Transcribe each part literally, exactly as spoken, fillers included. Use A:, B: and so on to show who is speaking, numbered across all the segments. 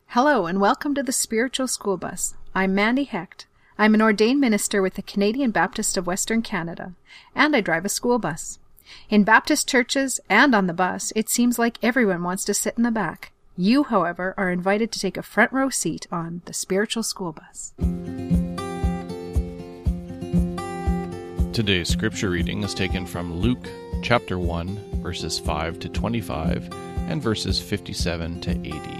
A: Hello and welcome to the Spiritual School Bus. I'm Mandy Hecht. I'm an ordained minister with the Canadian Baptist of Western Canada, and I drive a school bus. In Baptist churches and on the bus, it seems like everyone wants to sit in the back. You, however, are invited to take a front row seat on the Spiritual School Bus.
B: Today's scripture reading is taken from Luke chapter one, verses five to twenty-five, and verses fifty-seven to eighty.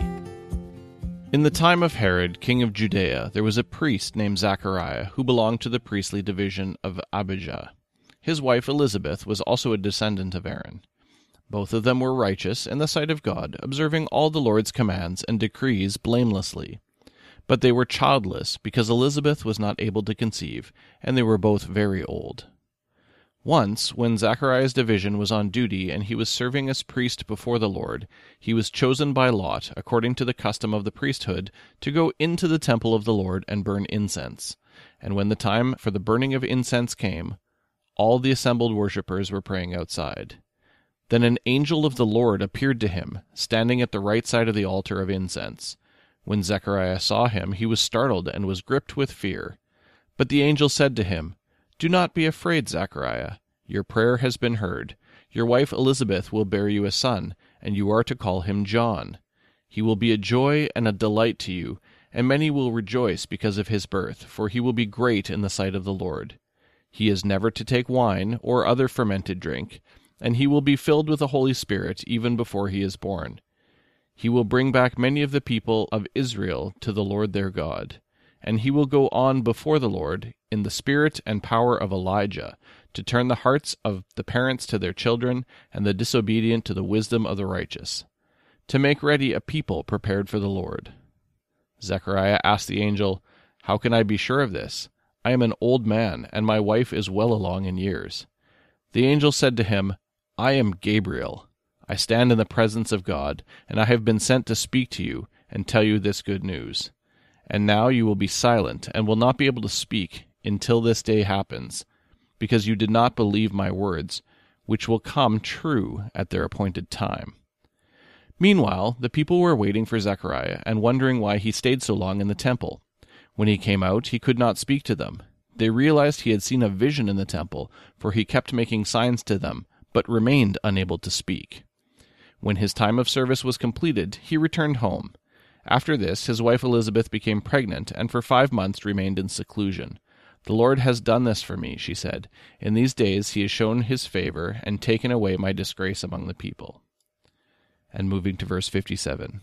B: In the time of Herod, king of Judea, there was a priest named Zechariah who belonged to the priestly division of Abijah. His wife Elizabeth was also a descendant of Aaron. Both of them were righteous in the sight of God, observing all the Lord's commands and decrees blamelessly. But they were childless because Elizabeth was not able to conceive, and they were both very old. Once, when Zechariah's division was on duty and he was serving as priest before the Lord, he was chosen by lot, according to the custom of the priesthood, to go into the temple of the Lord and burn incense. And when the time for the burning of incense came, all the assembled worshippers were praying outside. Then an angel of the Lord appeared to him, standing at the right side of the altar of incense. When Zechariah saw him, he was startled and was gripped with fear. But the angel said to him, "Do not be afraid, Zechariah. Your prayer has been heard. Your wife Elizabeth will bear you a son, and you are to call him John. He will be a joy and a delight to you, and many will rejoice because of his birth, for he will be great in the sight of the Lord. He is never to take wine or other fermented drink, and he will be filled with the Holy Spirit even before he is born. He will bring back many of the people of Israel to the Lord their God. And he will go on before the Lord in the spirit and power of Elijah, to turn the hearts of the parents to their children, and the disobedient to the wisdom of the righteous, to make ready a people prepared for the Lord." Zechariah asked the angel, "How can I be sure of this? I am an old man, and my wife is well along in years." The angel said to him, "I am Gabriel. I stand in the presence of God, and I have been sent to speak to you and tell you this good news. And now you will be silent and will not be able to speak until this day happens, because you did not believe my words, which will come true at their appointed time." Meanwhile, the people were waiting for Zechariah and wondering why he stayed so long in the temple. When he came out, he could not speak to them. They realized he had seen a vision in the temple, for he kept making signs to them, but remained unable to speak. When his time of service was completed, he returned home. After this, his wife Elizabeth became pregnant, and for five months remained in seclusion. "The Lord has done this for me," she said. "In these days he has shown his favor and taken away my disgrace among the people." And moving to verse fifty-seven.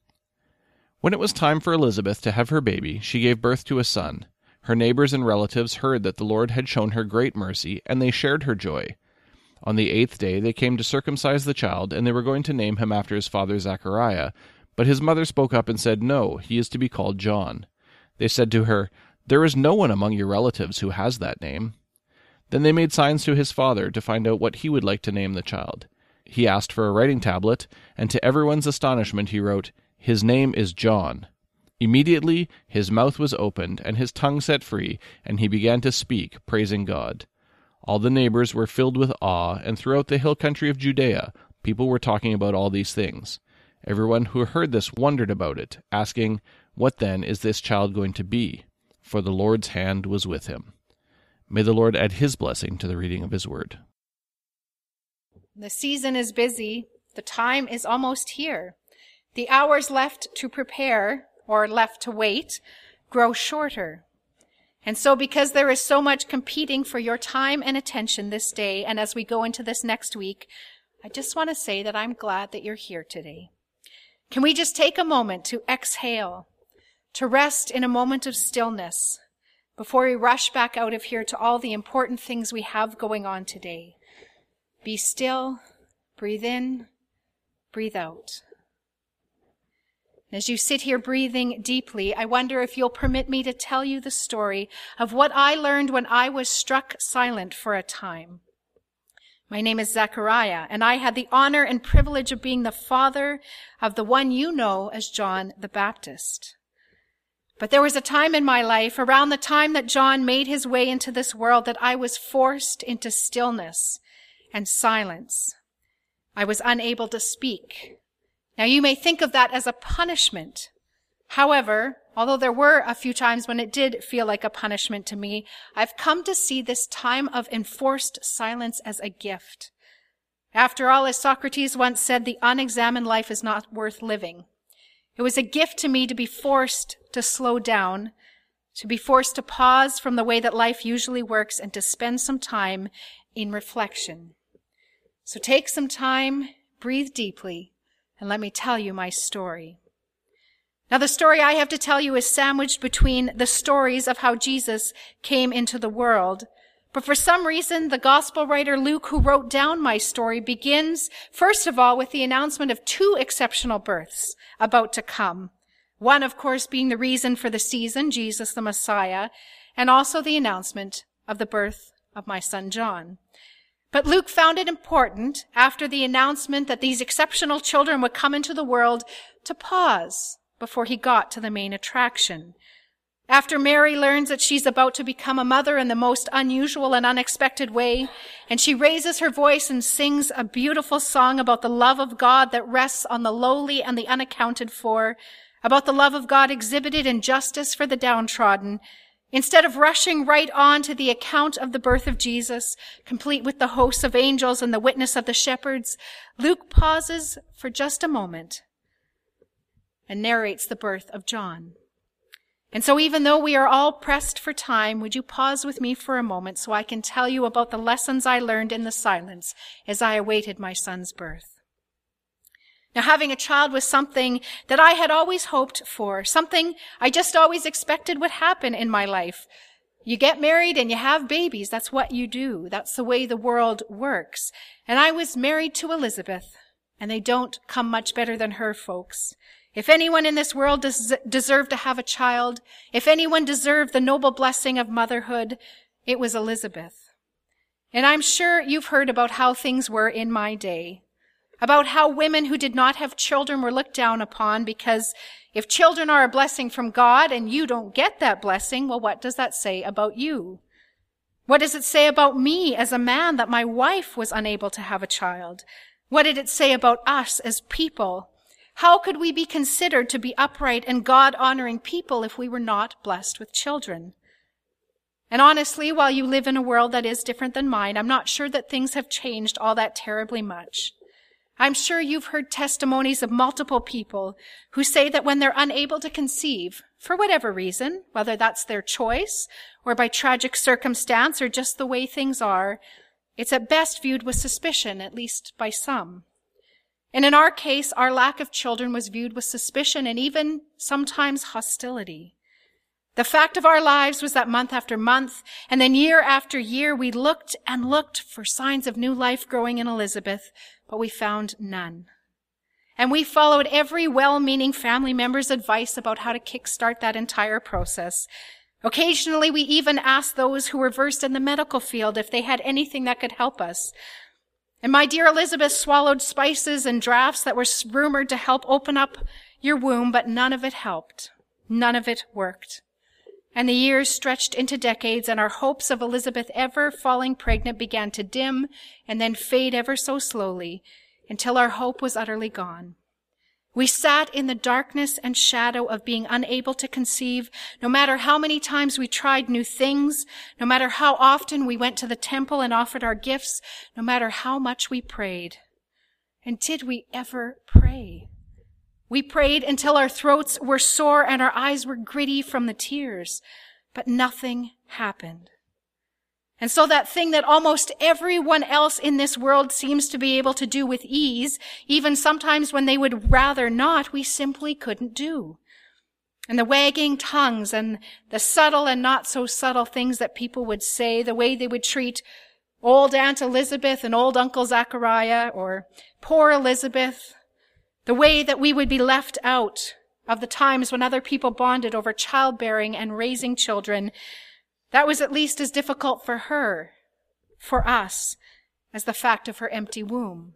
B: When it was time for Elizabeth to have her baby, she gave birth to a son. Her neighbors and relatives heard that the Lord had shown her great mercy, and they shared her joy. On the eighth day they came to circumcise the child, and they were going to name him after his father Zechariah. But his mother spoke up and said, "No, he is to be called John." They said to her, "There is no one among your relatives who has that name." Then they made signs to his father to find out what he would like to name the child. He asked for a writing tablet, and to everyone's astonishment he wrote, "His name is John." Immediately his mouth was opened, and his tongue set free, and he began to speak, praising God. All the neighbors were filled with awe, and throughout the hill country of Judea, people were talking about all these things. Everyone who heard this wondered about it, asking, "What then is this child going to be?" For the Lord's hand was with him. May the Lord add his blessing to the reading of his word.
A: The season is busy. The time is almost here. The hours left to prepare, or left to wait, grow shorter. And so because there is so much competing for your time and attention this day, and as we go into this next week, I just want to say that I'm glad that you're here today. Can we just take a moment to exhale, to rest in a moment of stillness before we rush back out of here to all the important things we have going on today? Be still, breathe in, breathe out. As you sit here breathing deeply, I wonder if you'll permit me to tell you the story of what I learned when I was struck silent for a time. My name is Zechariah, and I had the honor and privilege of being the father of the one you know as John the Baptist. But there was a time in my life, around the time that John made his way into this world, that I was forced into stillness and silence. I was unable to speak. Now you may think of that as a punishment, However, although there were a few times when it did feel like a punishment to me, I've come to see this time of enforced silence as a gift. After all, as Socrates once said, the unexamined life is not worth living. It was a gift to me to be forced to slow down, to be forced to pause from the way that life usually works and to spend some time in reflection. So take some time, breathe deeply, and let me tell you my story. Now, the story I have to tell you is sandwiched between the stories of how Jesus came into the world. But for some reason, the gospel writer Luke, who wrote down my story, begins, first of all, with the announcement of two exceptional births about to come. One, of course, being the reason for the season, Jesus the Messiah, and also the announcement of the birth of my son John. But Luke found it important, after the announcement that these exceptional children would come into the world, to pause before he got to the main attraction. After Mary learns that she's about to become a mother in the most unusual and unexpected way, and she raises her voice and sings a beautiful song about the love of God that rests on the lowly and the unaccounted for, about the love of God exhibited in justice for the downtrodden, instead of rushing right on to the account of the birth of Jesus, complete with the hosts of angels and the witness of the shepherds, Luke pauses for just a moment and narrates the birth of John. And so even though we are all pressed for time, would you pause with me for a moment so I can tell you about the lessons I learned in the silence as I awaited my son's birth. Now, having a child was something that I had always hoped for, something I just always expected would happen in my life. You get married and you have babies. That's what you do. That's the way the world works. And I was married to Elizabeth, and they don't come much better than her folks. If anyone in this world des- deserved to have a child, if anyone deserved the noble blessing of motherhood, it was Elizabeth. And I'm sure you've heard about how things were in my day, about how women who did not have children were looked down upon because if children are a blessing from God and you don't get that blessing, well, what does that say about you? What does it say about me as a man that my wife was unable to have a child? What did it say about us as people? How could we be considered to be upright and God-honoring people if we were not blessed with children? And honestly, while you live in a world that is different than mine, I'm not sure that things have changed all that terribly much. I'm sure you've heard testimonies of multiple people who say that when they're unable to conceive, for whatever reason, whether that's their choice or by tragic circumstance or just the way things are, it's at best viewed with suspicion, at least by some. And in our case, our lack of children was viewed with suspicion and even sometimes hostility. The fact of our lives was that month after month, and then year after year, we looked and looked for signs of new life growing in Elizabeth, but we found none. And we followed every well-meaning family member's advice about how to kickstart that entire process. Occasionally, we even asked those who were versed in the medical field if they had anything that could help us. And my dear Elizabeth swallowed spices and drafts that were rumored to help open up your womb, but none of it helped. None of it worked. And the years stretched into decades, and our hopes of Elizabeth ever falling pregnant began to dim and then fade ever so slowly until our hope was utterly gone. We sat in the darkness and shadow of being unable to conceive, no matter how many times we tried new things, no matter how often we went to the temple and offered our gifts, no matter how much we prayed. And did we ever pray? We prayed until our throats were sore and our eyes were gritty from the tears, but nothing happened. And so that thing that almost everyone else in this world seems to be able to do with ease, even sometimes when they would rather not, we simply couldn't do. And the wagging tongues and the subtle and not so subtle things that people would say, the way they would treat old Aunt Elizabeth and old Uncle Zachariah, or poor Elizabeth, the way that we would be left out of the times when other people bonded over childbearing and raising children, that was at least as difficult for her, for us, as the fact of her empty womb.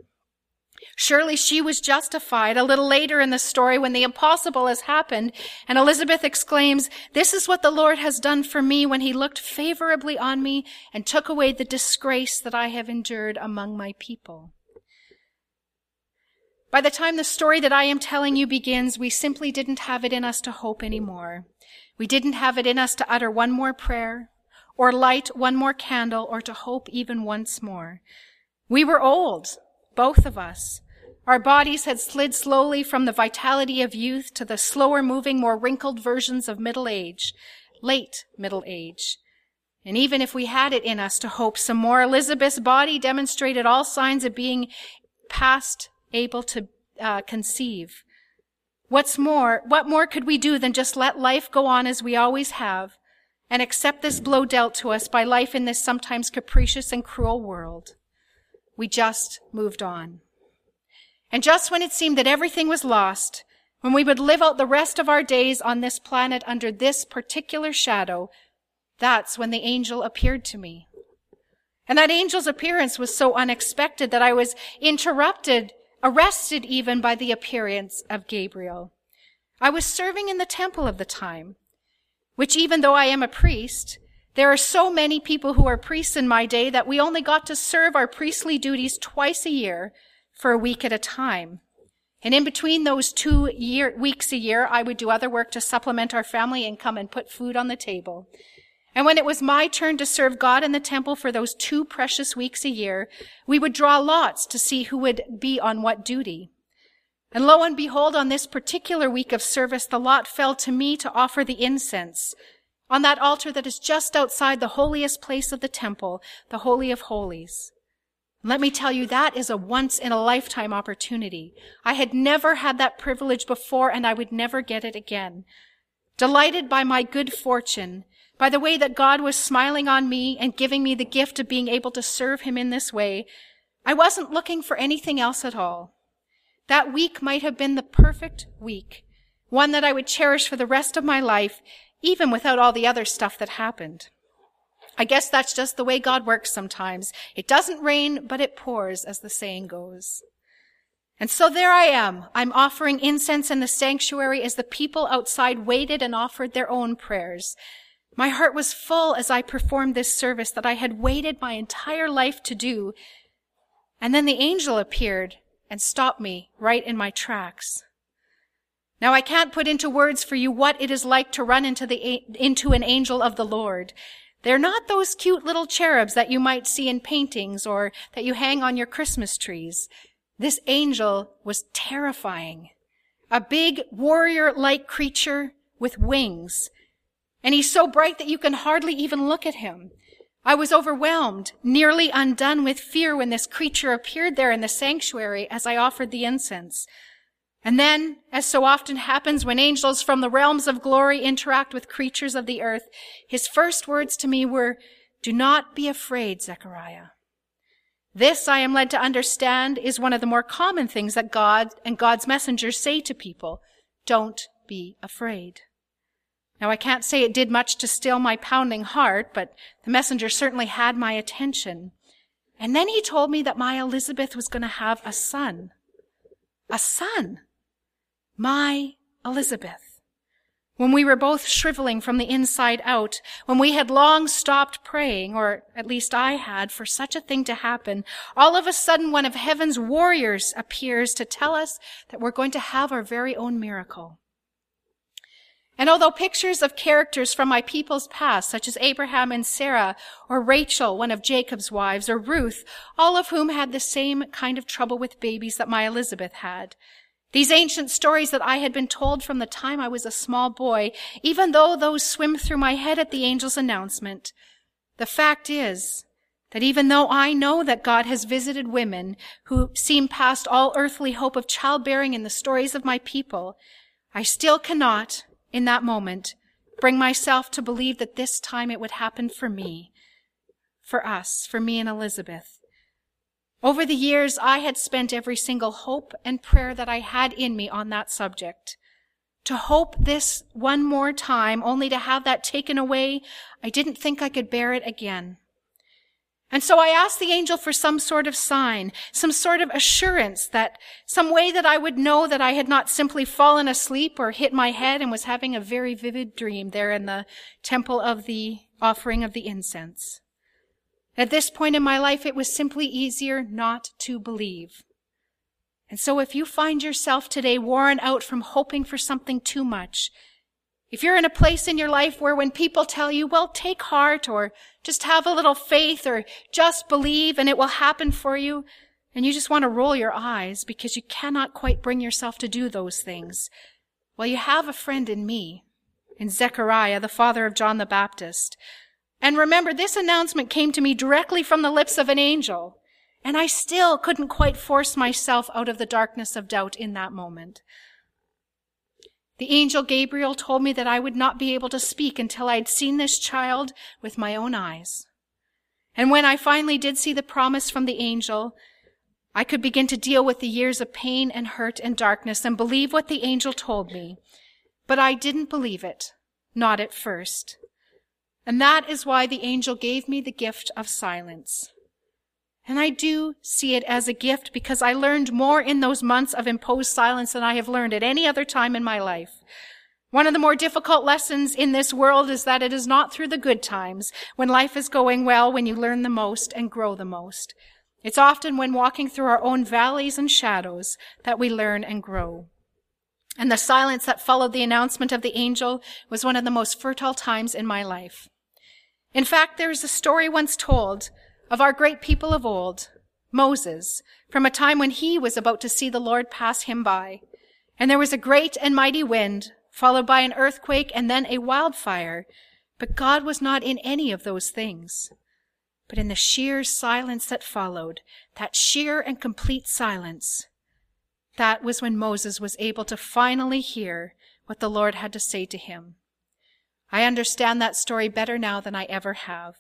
A: Surely she was justified a little later in the story when the impossible has happened, and Elizabeth exclaims, "This is what the Lord has done for me when he looked favorably on me and took away the disgrace that I have endured among my people." By the time the story that I am telling you begins, we simply didn't have it in us to hope anymore. We didn't have it in us to utter one more prayer, or light one more candle, or to hope even once more. We were old, both of us. Our bodies had slid slowly from the vitality of youth to the slower moving, more wrinkled versions of middle age, late middle age. And even if we had it in us to hope some more, Elizabeth's body demonstrated all signs of being past able to uh, conceive. What's more, what more could we do than just let life go on as we always have and accept this blow dealt to us by life in this sometimes capricious and cruel world? We just moved on. And just when it seemed that everything was lost, when we would live out the rest of our days on this planet under this particular shadow, that's when the angel appeared to me. And that angel's appearance was so unexpected that I was interrupted, arrested even by the appearance of Gabriel. I was serving in the temple of the time, which even though I am a priest, there are so many people who are priests in my day that we only got to serve our priestly duties twice a year for a week at a time. And in between those two year, weeks a year, I would do other work to supplement our family income and put food on the table. And when it was my turn to serve God in the temple for those two precious weeks a year, we would draw lots to see who would be on what duty. And lo and behold, on this particular week of service, the lot fell to me to offer the incense on that altar that is just outside the holiest place of the temple, the Holy of Holies. Let me tell you, that is a once-in-a-lifetime opportunity. I had never had that privilege before, and I would never get it again. Delighted by my good fortune, by the way that God was smiling on me and giving me the gift of being able to serve him in this way, I wasn't looking for anything else at all. That week might have been the perfect week, one that I would cherish for the rest of my life, even without all the other stuff that happened. I guess that's just the way God works sometimes. It doesn't rain, but it pours, as the saying goes. And so there I am. I'm offering incense in the sanctuary as the people outside waited and offered their own prayers. My heart was full as I performed this service that I had waited my entire life to do. And then the angel appeared and stopped me right in my tracks. Now I can't put into words for you what it is like to run into the into an angel of the Lord. They're not those cute little cherubs that you might see in paintings or that you hang on your Christmas trees. This angel was terrifying. A big warrior-like creature with wings. And he's so bright that you can hardly even look at him. I was overwhelmed, nearly undone with fear when this creature appeared there in the sanctuary as I offered the incense. And then, as so often happens when angels from the realms of glory interact with creatures of the earth, his first words to me were, "Do not be afraid, Zechariah." This, I am led to understand, is one of the more common things that God and God's messengers say to people. Don't be afraid. Now, I can't say it did much to still my pounding heart, but the messenger certainly had my attention. And then he told me that my Elizabeth was going to have a son. A son. My Elizabeth. When we were both shriveling from the inside out, when we had long stopped praying, or at least I had, for such a thing to happen, all of a sudden one of heaven's warriors appears to tell us that we're going to have our very own miracle. And although pictures of characters from my people's past, such as Abraham and Sarah, or Rachel, one of Jacob's wives, or Ruth, all of whom had the same kind of trouble with babies that my Elizabeth had, these ancient stories that I had been told from the time I was a small boy, even though those swim through my head at the angel's announcement, the fact is that even though I know that God has visited women who seem past all earthly hope of childbearing in the stories of my people, I still cannot, in that moment, bring myself to believe that this time it would happen for me, for us, for me and Elizabeth. Over the years, I had spent every single hope and prayer that I had in me on that subject. To hope this one more time, only to have that taken away, I didn't think I could bear it again. And so I asked the angel for some sort of sign, some sort of assurance, that some way that I would know that I had not simply fallen asleep or hit my head and was having a very vivid dream there in the temple of the offering of the incense. At this point in my life, it was simply easier not to believe. And so if you find yourself today worn out from hoping for something too much, if you're in a place in your life where when people tell you, well, take heart, or just have a little faith, or just believe and it will happen for you, and you just want to roll your eyes because you cannot quite bring yourself to do those things, well, you have a friend in me, in Zechariah, the father of John the Baptist. And remember, this announcement came to me directly from the lips of an angel, and I still couldn't quite force myself out of the darkness of doubt in that moment. The angel Gabriel told me that I would not be able to speak until I'd seen this child with my own eyes. And when I finally did see the promise from the angel, I could begin to deal with the years of pain and hurt and darkness and believe what the angel told me. But I didn't believe it, not at first. And that is why the angel gave me the gift of silence. And I do see it as a gift because I learned more in those months of imposed silence than I have learned at any other time in my life. One of the more difficult lessons in this world is that it is not through the good times, when life is going well, when you learn the most and grow the most. It's often when walking through our own valleys and shadows that we learn and grow. And the silence that followed the announcement of the angel was one of the most fertile times in my life. In fact, there is a story once told of our great people of old, Moses, from a time when he was about to see the Lord pass him by. And there was a great and mighty wind, followed by an earthquake and then a wildfire. But God was not in any of those things. But in the sheer silence that followed, that sheer and complete silence, that was when Moses was able to finally hear what the Lord had to say to him. I understand that story better now than I ever have.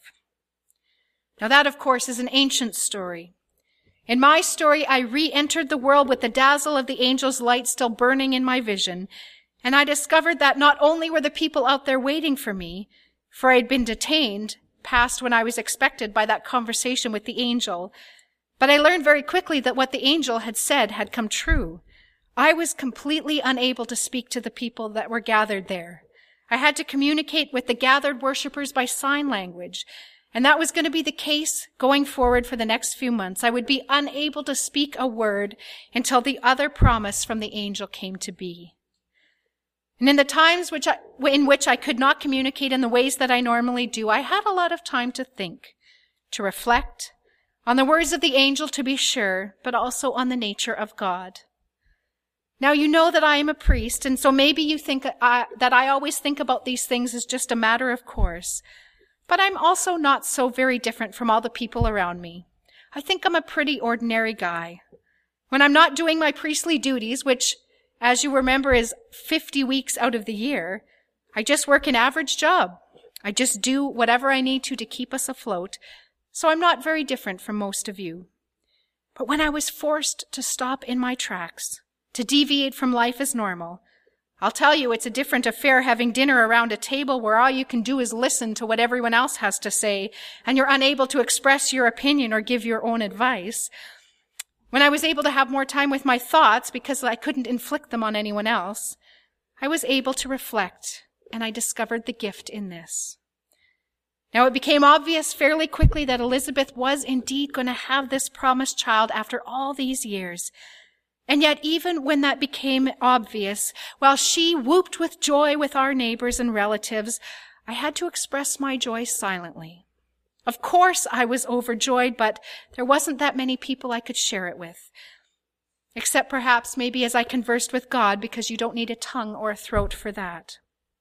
A: Now that, of course, is an ancient story. In my story, I re-entered the world with the dazzle of the angel's light still burning in my vision, and I discovered that not only were the people out there waiting for me, for I had been detained past when I was expected by that conversation with the angel, but I learned very quickly that what the angel had said had come true. I was completely unable to speak to the people that were gathered there. I had to communicate with the gathered worshipers by sign language, and that was going to be the case going forward for the next few months. I would be unable to speak a word until the other promise from the angel came to be. And in the times which I, in which I could not communicate in the ways that I normally do, I had a lot of time to think, to reflect on the words of the angel, to be sure, but also on the nature of God. Now, you know that I am a priest, and so maybe you think I, that I always think about these things as just a matter of course. But I'm also not so very different from all the people around me. I think I'm a pretty ordinary guy. When I'm not doing my priestly duties, which, as you remember, is fifty weeks out of the year, I just work an average job. I just do whatever I need to to keep us afloat. So I'm not very different from most of you. But when I was forced to stop in my tracks, to deviate from life as normal, I'll tell you, it's a different affair having dinner around a table where all you can do is listen to what everyone else has to say, and you're unable to express your opinion or give your own advice. When I was able to have more time with my thoughts because I couldn't inflict them on anyone else, I was able to reflect, and I discovered the gift in this. Now, it became obvious fairly quickly that Elizabeth was indeed going to have this promised child after all these years. And yet, even when that became obvious, while she whooped with joy with our neighbors and relatives, I had to express my joy silently. Of course, I was overjoyed, but there wasn't that many people I could share it with. Except perhaps maybe as I conversed with God, because you don't need a tongue or a throat for that.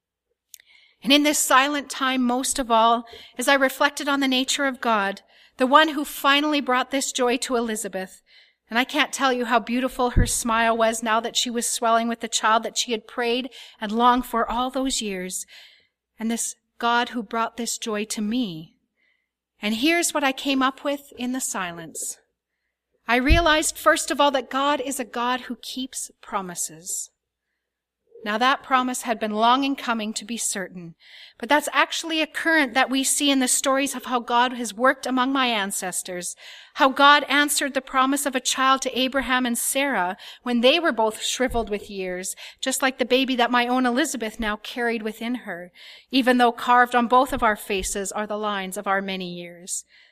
A: And in this silent time, most of all, as I reflected on the nature of God, the one who finally brought this joy to Elizabeth, and I can't tell you how beautiful her smile was now that she was swelling with the child that she had prayed and longed for all those years. And this God who brought this joy to me. And here's what I came up with in the silence. I realized, first of all, that God is a God who keeps promises. Now, that promise had been long in coming, to be certain, but that's actually a current that we see in the stories of how God has worked among my ancestors, how God answered the promise of a child to Abraham and Sarah when they were both shriveled with years, just like the baby that my own Elizabeth now carried within her, even though carved on both of our faces are the lines of our many years.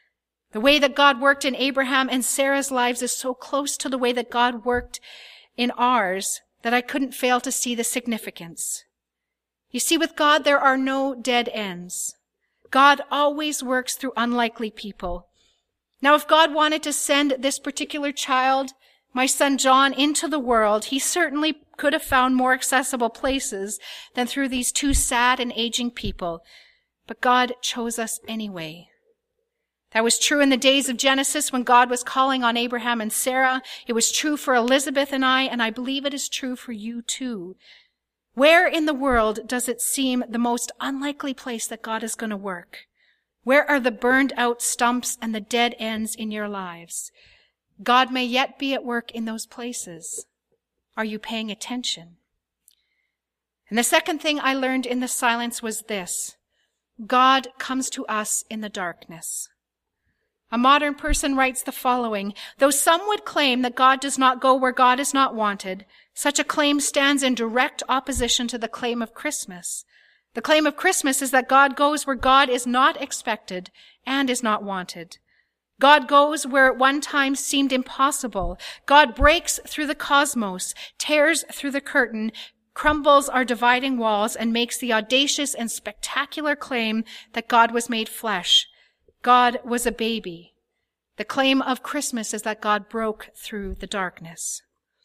A: The way that God worked in Abraham and Sarah's lives is so close to the way that God worked in ours that I couldn't fail to see the significance. You see, with God, there are no dead ends. God always works through unlikely people. Now, if God wanted to send this particular child, my son John, into the world, he certainly could have found more accessible places than through these two sad and aging people. But God chose us anyway. That was true in the days of Genesis when God was calling on Abraham and Sarah. It was true for Elizabeth and I, and I believe it is true for you too. Where in the world does it seem the most unlikely place that God is going to work? Where are the burned out stumps and the dead ends in your lives? God may yet be at work in those places. Are you paying attention? And the second thing I learned in the silence was this: God comes to us in the darkness. A modern person writes the following: though some would claim that God does not go where God is not wanted, such a claim stands in direct opposition to the claim of Christmas. The claim of Christmas is that God goes where God is not expected and is not wanted. God goes where at one time seemed impossible. God breaks through the cosmos, tears through the curtain, crumbles our dividing walls, and makes the audacious and spectacular claim that God was made flesh. God was a baby. The claim of Christmas is that God broke through the darkness.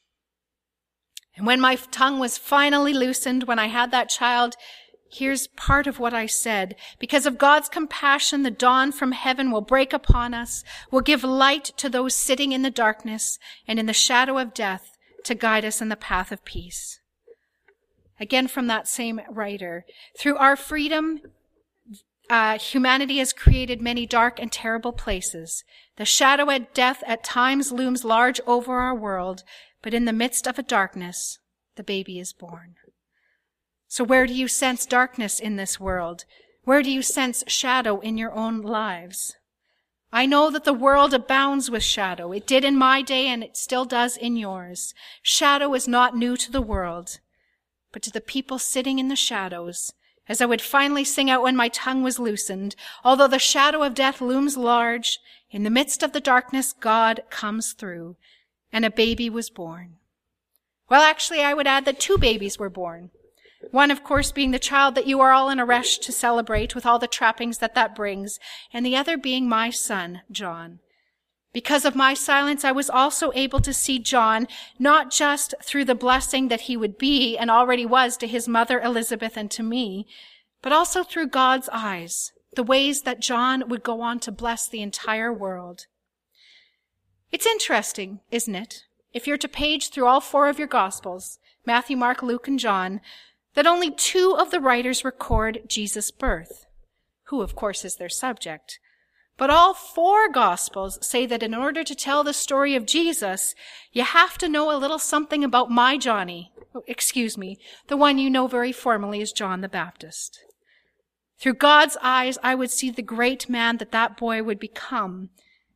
A: And when my tongue was finally loosened, when I had that child, here's part of what I said. Because of God's compassion, the dawn from heaven will break upon us, will give light to those sitting in the darkness and in the shadow of death to guide us in the path of peace. Again, from that same writer, through our freedom, Uh, humanity has created many dark and terrible places. The shadow of death at times looms large over our world, but in the midst of a darkness, the baby is born. So where do you sense darkness in this world? Where do you sense shadow in your own lives? I know that the world abounds with shadow. It did in my day, and it still does in yours. Shadow is not new to the world, but to the people sitting in the shadows, as I would finally sing out when my tongue was loosened, although the shadow of death looms large, in the midst of the darkness, God comes through, and a baby was born. Well, actually, I would add that two babies were born. One, of course, being the child that you are all in a rush to celebrate with all the trappings that that brings, and the other being my son, John. Because of my silence, I was also able to see John, not just through the blessing that he would be and already was to his mother Elizabeth and to me, but also through God's eyes, the ways that John would go on to bless the entire world. It's interesting, isn't it, if you're to page through all four of your Gospels, Matthew, Mark, Luke, and John, that only two of the writers record Jesus' birth, who, of course, is their subject. But all four Gospels say that in order to tell the story of Jesus, you have to know a little something about my Johnny. Oh, excuse me, the one you know very formally as John the Baptist. Through God's eyes, I would see the great man that that boy would become.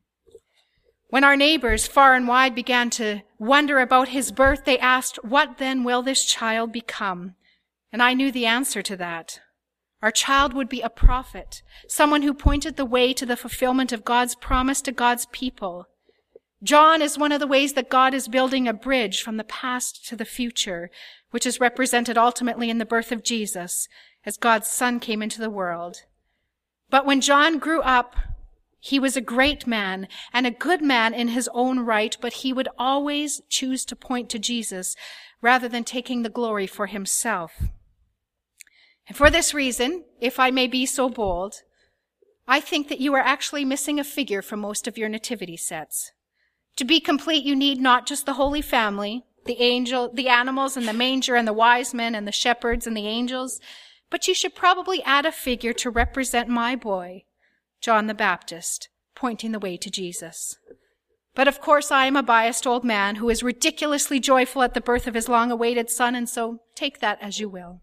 A: When our neighbors far and wide began to wonder about his birth, they asked, "What then will this child become?" And I knew the answer to that. Our child would be a prophet, someone who pointed the way to the fulfillment of God's promise to God's people. John is one of the ways that God is building a bridge from the past to the future, which is represented ultimately in the birth of Jesus, as God's Son came into the world. But when John grew up, he was a great man and a good man in his own right, but he would always choose to point to Jesus rather than taking the glory for himself. And for this reason, if I may be so bold, I think that you are actually missing a figure from most of your nativity sets. To be complete, you need not just the Holy Family, the angel, the animals and the manger and the wise men and the shepherds and the angels, but you should probably add a figure to represent my boy, John the Baptist, pointing the way to Jesus. But of course, I am a biased old man who is ridiculously joyful at the birth of his long-awaited son, and so take that as you will.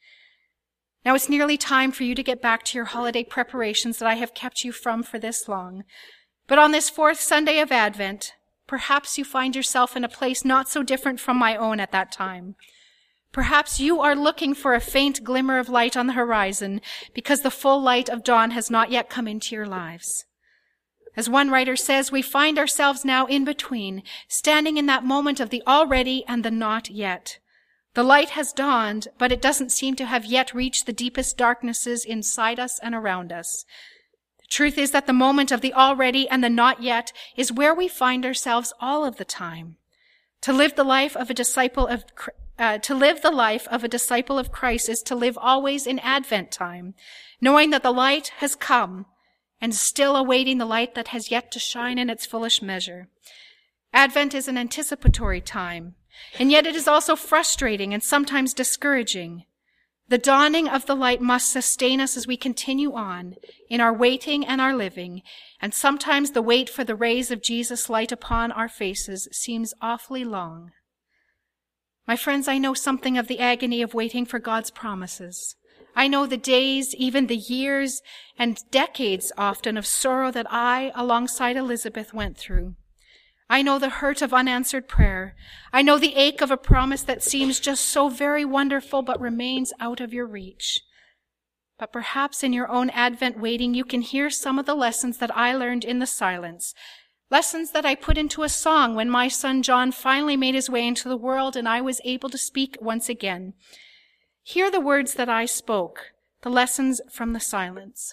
A: Now it's nearly time for you to get back to your holiday preparations that I have kept you from for this long. But on this fourth Sunday of Advent, perhaps you find yourself in a place not so different from my own at that time. Perhaps you are looking for a faint glimmer of light on the horizon because the full light of dawn has not yet come into your lives. As one writer says, we find ourselves now in between, standing in that moment of the already and the not yet. The light has dawned, but it doesn't seem to have yet reached the deepest darknesses inside us and around us. The truth is that the moment of the already and the not yet is where we find ourselves all of the time. To live the life of a disciple of uh, to live the life of a disciple of Christ is to live always in Advent time, knowing that the light has come and still awaiting the light that has yet to shine in its fullest measure. Advent is an anticipatory time, and yet it is also frustrating and sometimes discouraging. The dawning of the light must sustain us as we continue on in our waiting and our living, and sometimes the wait for the rays of Jesus' light upon our faces seems awfully long. My friends, I know something of the agony of waiting for God's promises. I know the days, even the years, and decades often of sorrow that I, alongside Elizabeth, went through. I know the hurt of unanswered prayer. I know the ache of a promise that seems just so very wonderful but remains out of your reach. But perhaps in your own Advent waiting, you can hear some of the lessons that I learned in the silence, lessons that I put into a song when my son John finally made his way into the world and I was able to speak once again. Hear the words that I spoke, the lessons from the silence.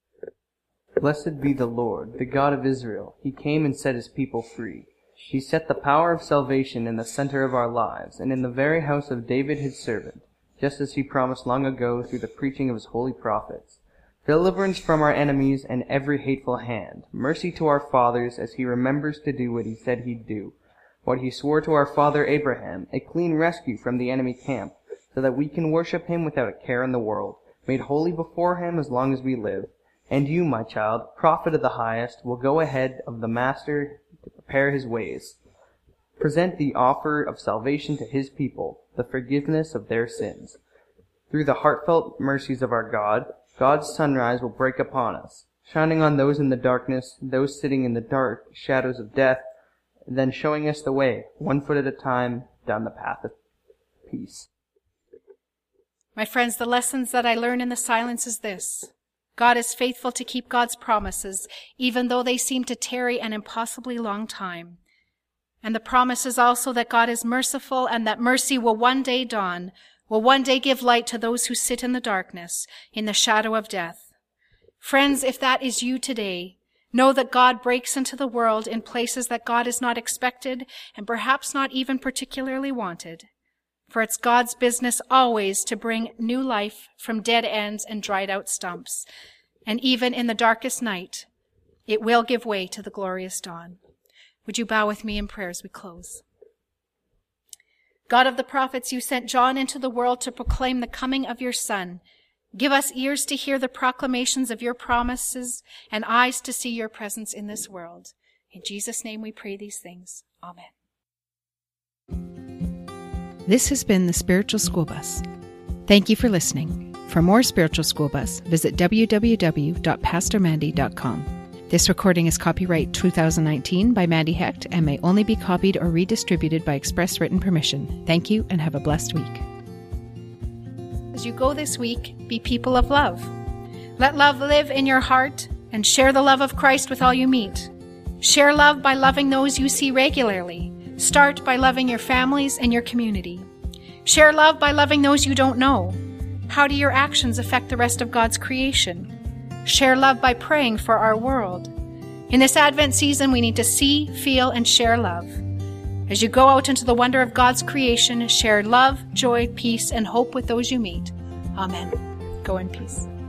C: Blessed be the Lord, the God of Israel. He came and set his people free. He set the power of salvation in the center of our lives, and in the very house of David his servant, just as he promised long ago through the preaching of his holy prophets. Deliverance from our enemies and every hateful hand. Mercy to our fathers, as he remembers to do what he said he'd do. What he swore to our father Abraham, a clean rescue from the enemy camp, so that we can worship him without a care in the world, made holy before him as long as we live. And you, my child, prophet of the highest, will go ahead of the Master to prepare his ways. Present the offer of salvation to his people, the forgiveness of their sins. Through the heartfelt mercies of our God, God's sunrise will break upon us, shining on those in the darkness, those sitting in the dark shadows of death, then showing us the way, one foot at a time, down the path of peace.
A: My friends, the lessons that I learn in the silence is this. God is faithful to keep God's promises, even though they seem to tarry an impossibly long time. And the promise is also that God is merciful and that mercy will one day dawn, will one day give light to those who sit in the darkness, in the shadow of death. Friends, if that is you today, know that God breaks into the world in places that God is not expected and perhaps not even particularly wanted. For it's God's business always to bring new life from dead ends and dried out stumps. And even in the darkest night, it will give way to the glorious dawn. Would you bow with me in prayer as we close? God of the prophets, you sent John into the world to proclaim the coming of your Son. Give us ears to hear the proclamations of your promises and eyes to see your presence in this world. In Jesus' name we pray these things. Amen.
D: This has been the Spiritual School Bus. Thank you for listening. For more Spiritual School Bus, visit w w w dot pastor mandy dot com. This recording is copyright two thousand nineteen by Mandy Hecht and may only be copied or redistributed by express written permission. Thank you and have a blessed week.
A: As you go this week, be people of love. Let love live in your heart and share the love of Christ with all you meet. Share love by loving those you see regularly. Start by loving your families and your community. Share love by loving those you don't know. How do your actions affect the rest of God's creation? Share love by praying for our world. In this Advent season, we need to see, feel, and share love. As you go out into the wonder of God's creation, share love, joy, peace, and hope with those you meet. Amen. Go in peace.